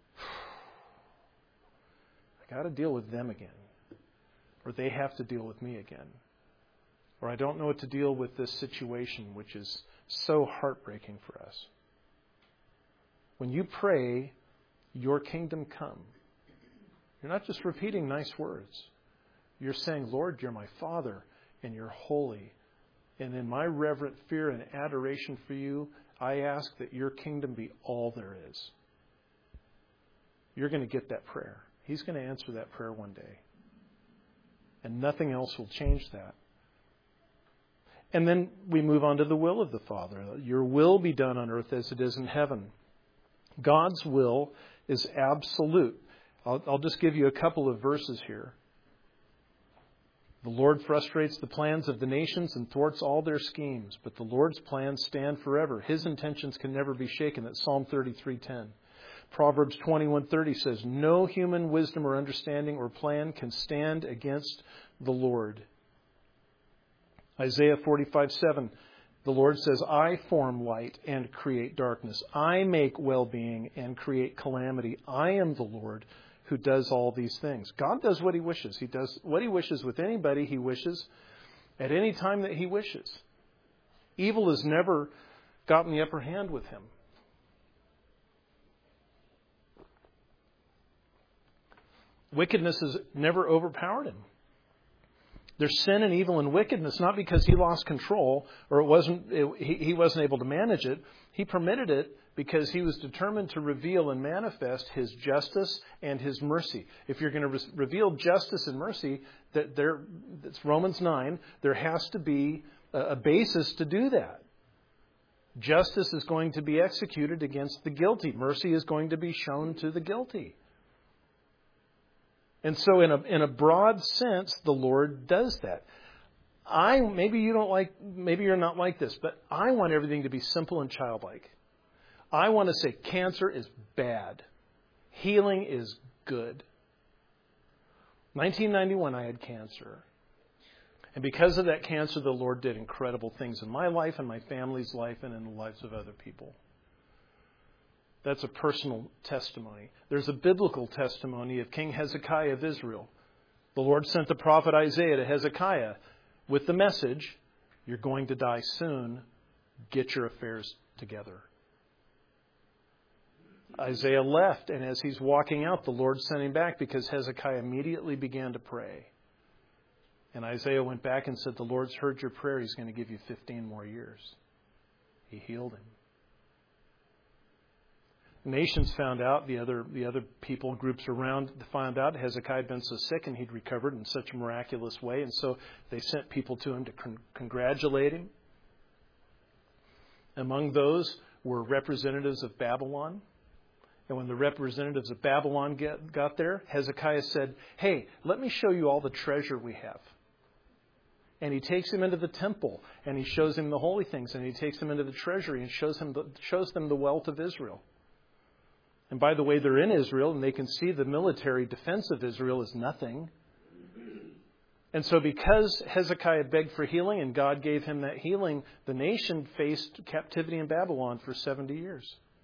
I got to deal with them again. Or they have to deal with me again. Or I don't know what to deal with this situation, which is so heartbreaking for us. When you pray, your kingdom come, you're not just repeating nice words. You're saying, Lord, you're my Father, and you're holy. And in my reverent fear and adoration for you, I ask that your kingdom be all there is. You're going to get that prayer. He's going to answer that prayer one day. And nothing else will change that. And then we move on to the will of the Father. Your will be done on earth as it is in heaven. God's will is absolute. I'll just give you a couple of verses here. The Lord frustrates the plans of the nations and thwarts all their schemes, but the Lord's plans stand forever. His intentions can never be shaken. That's Psalm 33:10. Proverbs 21:30 says, no human wisdom or understanding or plan can stand against the Lord. Isaiah 45:7, the Lord says, I form light and create darkness. I make well-being and create calamity. I am the Lord who does all these things. God does what He wishes. He does what He wishes with anybody He wishes at any time that He wishes. Evil has never gotten the upper hand with Him. Wickedness has never overpowered Him. There's sin and evil and wickedness, not because He lost control or He wasn't able to manage it. He permitted it because He was determined to reveal and manifest His justice and His mercy. If you're going to reveal justice and mercy, that's Romans 9, there has to be a basis to do that. Justice is going to be executed against the guilty. Mercy is going to be shown to the guilty. And so in a broad sense, the Lord does that. Maybe you're not like this, but I want everything to be simple and childlike. I want to say cancer is bad. Healing is good. 1991, I had cancer. And because of that cancer, the Lord did incredible things in my life and my family's life and in the lives of other people. That's a personal testimony. There's a biblical testimony of King Hezekiah of Israel. The Lord sent the prophet Isaiah to Hezekiah with the message, you're going to die soon. Get your affairs together. Isaiah left, and as he's walking out, the Lord sent him back because Hezekiah immediately began to pray. And Isaiah went back and said, the Lord's heard your prayer. He's going to give you 15 more years. He healed him. Nations found out, the other people, groups around found out Hezekiah had been so sick and he'd recovered in such a miraculous way. And so they sent people to him to congratulate him. Among those were representatives of Babylon. And when the representatives of Babylon got there, Hezekiah said, hey, let me show you all the treasure we have. And he takes him into the temple and he shows him the holy things. And he takes him into the treasury and shows them the wealth of Israel. And by the way, they're in Israel and they can see the military defense of Israel is nothing. And so because Hezekiah begged for healing and God gave him that healing, the nation faced captivity in Babylon for 70 years.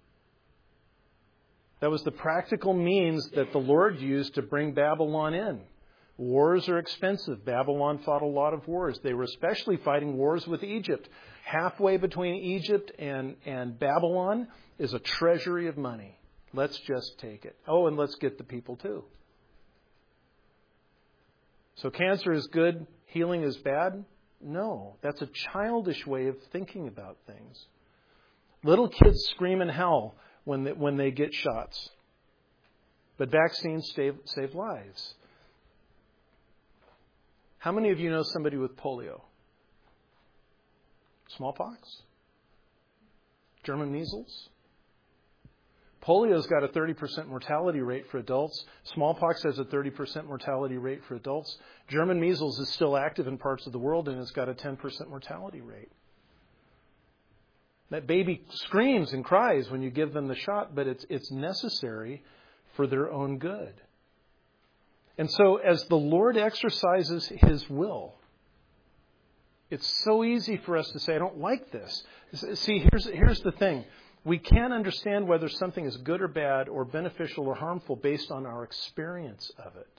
That was the practical means that the Lord used to bring Babylon in. Wars are expensive. Babylon fought a lot of wars. They were especially fighting wars with Egypt. Halfway between Egypt and Babylon is a treasury of money. Let's just take it. Oh, and let's get the people too. So cancer is good, healing is bad? No, that's a childish way of thinking about things. Little kids scream in hell when they get shots. But vaccines save lives. How many of you know somebody with polio? Smallpox? German measles? Polio's got a 30% mortality rate for adults. Smallpox has a 30% mortality rate for adults. German measles is still active in parts of the world, and it's got a 10% mortality rate. That baby screams and cries when you give them the shot, but it's necessary for their own good. And so as the Lord exercises His will, it's so easy for us to say, I don't like this. See, here's the thing. We can't understand whether something is good or bad or beneficial or harmful based on our experience of it.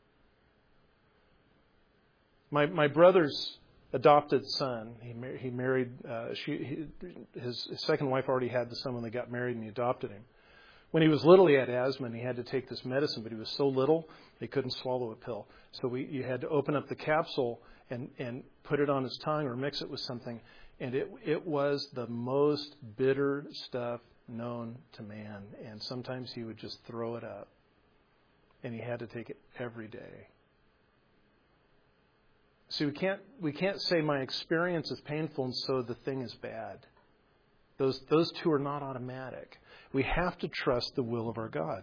My brother's adopted son, he married, his second wife already had the son when they got married, and he adopted him. When he was little, he had asthma, and he had to take this medicine, but he was so little, they couldn't swallow a pill. So you had to open up the capsule and put it on his tongue or mix it with something. And it was the most bitter stuff known to man. And sometimes he would just throw it up. And he had to take it every day. So we can't say my experience is painful and so the thing is bad. Those two are not automatic. We have to trust the will of our God.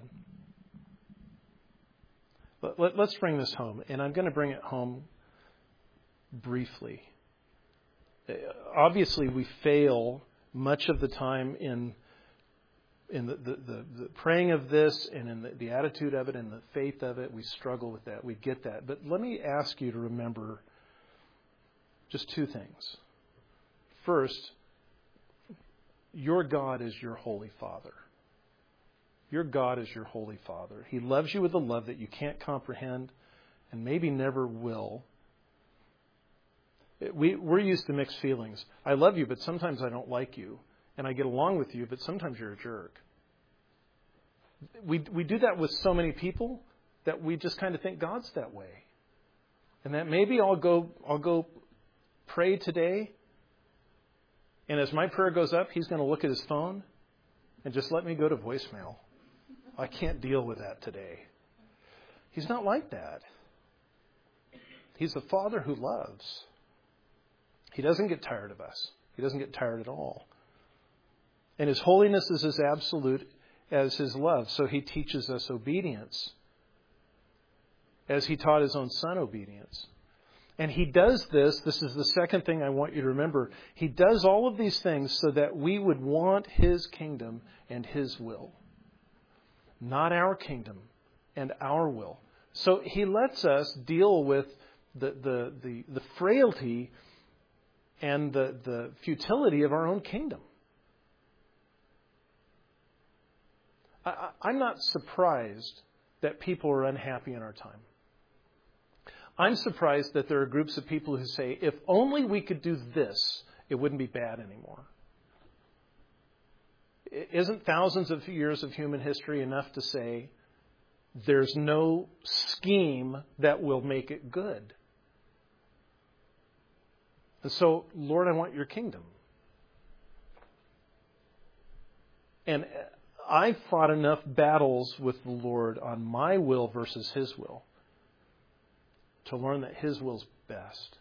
Let's bring this home. And I'm going to bring it home briefly. Obviously, we fail much of the time in the praying of this and in the attitude of it and the faith of it. We struggle with that. We get that. But let me ask you to remember just two things. First, your God is your Holy Father. Your God is your Holy Father. He loves you with a love that you can't comprehend and maybe never will. We're used to mixed feelings. I love you, but sometimes I don't like you. And I get along with you, but sometimes you're a jerk. We do that with so many people that we just kind of think God's that way. And that maybe I'll go pray today, and as my prayer goes up, He's going to look at His phone and just let me go to voicemail. I can't deal with that today. He's not like that. He's a Father who loves. He doesn't get tired of us. He doesn't get tired at all. And His holiness is as absolute as His love. So He teaches us obedience as He taught His own Son obedience. And He does this is the second thing I want you to remember. He does all of these things so that we would want His kingdom and His will. Not our kingdom and our will. So He lets us deal with the frailty and the futility of our own kingdom. I'm not surprised that people are unhappy in our time. I'm surprised that there are groups of people who say, if only we could do this, it wouldn't be bad anymore. Isn't thousands of years of human history enough to say there's no scheme that will make it good? And so, Lord, I want your kingdom. And I've fought enough battles with the Lord on my will versus His will to learn that His will's best.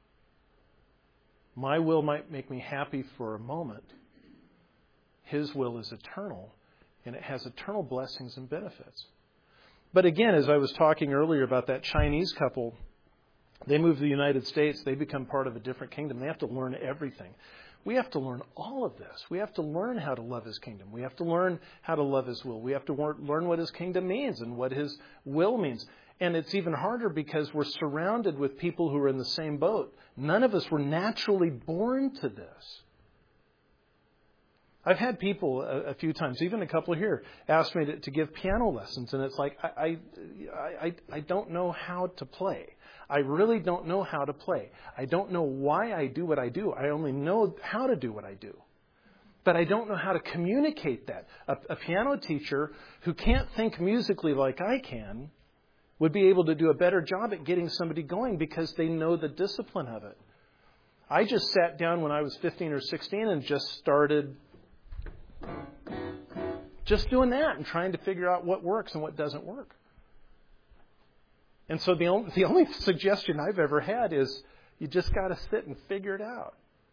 My will might make me happy for a moment. His will is eternal, and it has eternal blessings and benefits. But again, as I was talking earlier about that Chinese couple, they move to the United States, they become part of a different kingdom. They have to learn everything. We have to learn all of this. We have to learn how to love His kingdom. We have to learn how to love His will. We have to learn what His kingdom means and what His will means. And it's even harder because we're surrounded with people who are in the same boat. None of us were naturally born to this. I've had people a few times, even a couple here, ask me to give piano lessons. And it's like, I don't know how to play. I really don't know how to play. I don't know why I do what I do. I only know how to do what I do. But I don't know how to communicate that. A piano teacher who can't think musically like I can would be able to do a better job at getting somebody going because they know the discipline of it. I just sat down when I was 15 or 16 and just started just doing that and trying to figure out what works and what doesn't work. And so the only suggestion I've ever had is you just got to sit and figure it out.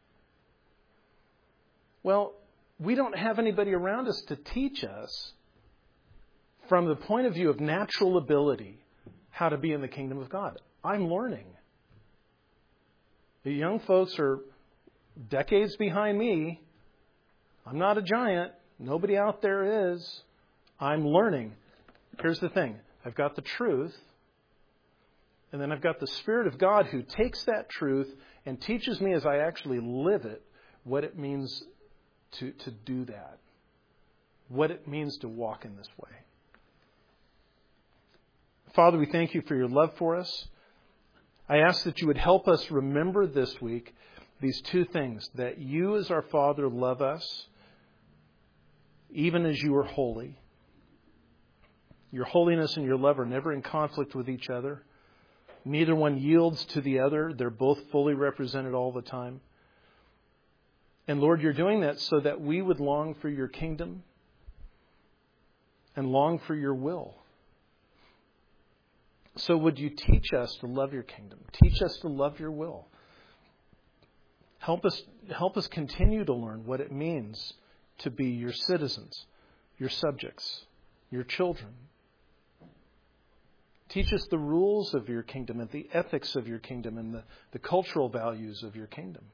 Well, we don't have anybody around us to teach us from the point of view of natural ability how to be in the kingdom of God. I'm learning. The young folks are decades behind me. I'm not a giant. Nobody out there is. I'm learning. Here's the thing. I've got the truth. And then I've got the Spirit of God who takes that truth and teaches me as I actually live it what it means to do that. What it means to walk in this way. Father, we thank you for your love for us. I ask that you would help us remember this week these two things. That you as our Father love us even as you are holy. Your holiness and your love are never in conflict with each other. Neither one yields to the other. They're both fully represented all the time. And Lord, you're doing that so that we would long for your kingdom and long for your will. So would you teach us to love your kingdom? Teach us to love your will. Help us continue to learn what it means to be your citizens, your subjects, your children. Teach us the rules of your kingdom and the ethics of your kingdom and the cultural values of your kingdom.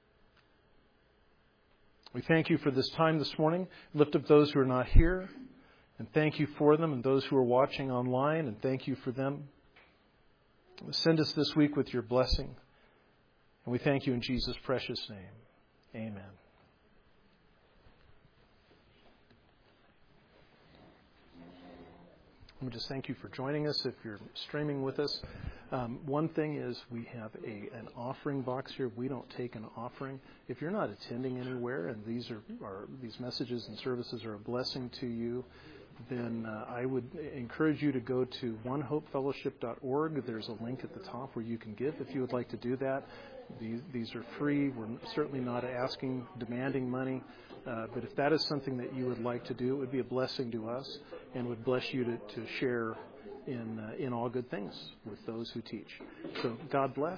We thank you for this time this morning. Lift up those who are not here. And thank you for them and those who are watching online, and thank you for them. Send us this week with your blessing. And we thank you in Jesus' precious name. Amen. Let me just thank you for joining us if you're streaming with us. One thing is we have an offering box here. We don't take an offering. If you're not attending anywhere and these messages and services are a blessing to you, then I would encourage you to go to onehopefellowship.org. There's a link at the top where you can give if you would like to do that. These are free. We're certainly not demanding money. But if that is something that you would like to do, it would be a blessing to us and would bless you to share in all good things with those who teach. So God bless.